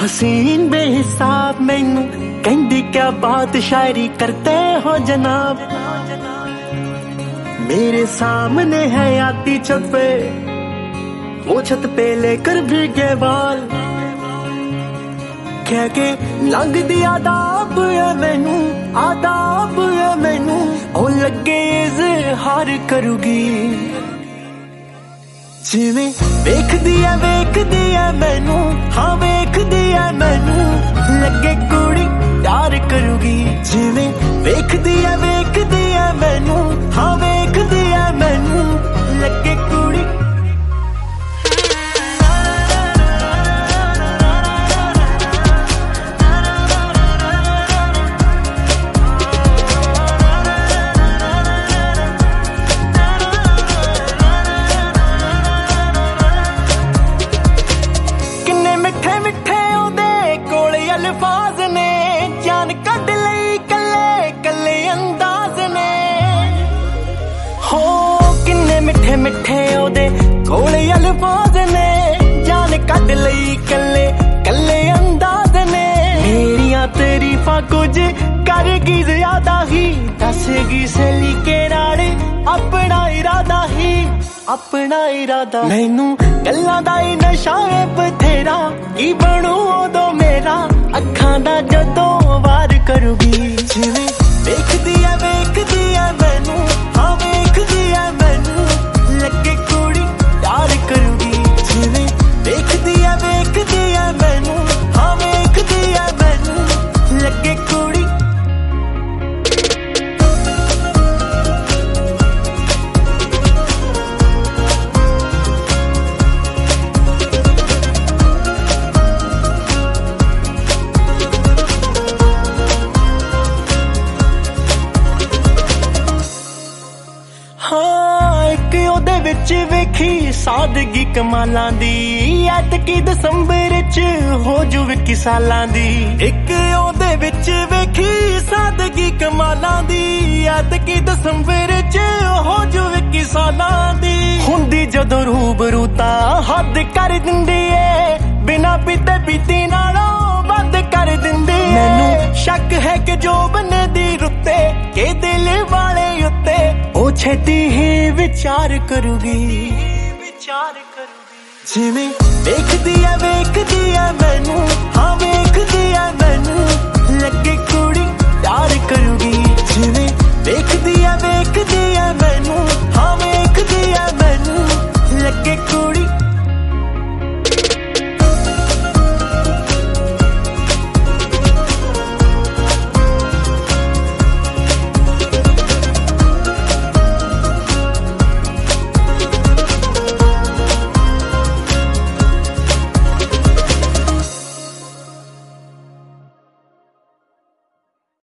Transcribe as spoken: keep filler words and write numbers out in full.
हसीन बेहिसाब मैनू कहंदी क्या बात शायरी करते हो जनाब। मेरे सामने है आती छत पे, वो छत पे लेकर भीगे बाल, कह के लंघ दी आदाब है मैनू, आदाब है मैनू, ओ लगे इज़हार करूगी। जिवें वेखदी है वेखदी है मैनू, हाँ वेखदी है मैनू, लगे कुड़ी प्यार करूगी। जिवें वेखदी है वेखदी है मैनू, हाँ वेखदी है मैनू, लगे कुड़ी। अल्फाज ने जान कढ लई कले कले अंदाज ने, हो किन्ने मिठे मिठे ओदे कोले अल्फाज ने, जान कढ लई कले कले अंदाज ने। मेरियां तारीफां कुछ करगी ज्यादा ही, दसगी सली के नाले अपना इरादा ही, अपना इरादा। मैनू गल्लां दा ही नशा है बथेरा, की बनू उदों मेरा अखां दा जदों वार करूगी। जिवें वेखदी है वेखदी है मैनू, हाँ वेखदी है मैनू, लगे कुड़ी प्यार करूगी। जिवें वेखदी है वेखदी है मैनू, हाँ वेखदी है मैनू, लगे कुड़ी। विच वेखी सादगी कमालां दी, ऐतकी दसंबर च हो जू विक्की सालां दी। इक ओदे विच वेखी सादगी कमालां दी, ऐतकी दसंबर च हो जू विक्की सालां दी। हुंदी जदों रूबरू तां हद कर दिंदी ऐ, बिना पीते पीती नालों वध कर दिंदी। मैनू शक है कि जो बने दी रुत्ते के दिल वाले उत्ते, ओ छेती ही विचार करूगी, विचार करूगी। जिवें वेखदी है वेखदी है मैनू, हाँ वेखदी है मैनू, लगे कुड़ी प्यार करूगी। जिवें वेखदी है वेखदी है मैनू, हाँ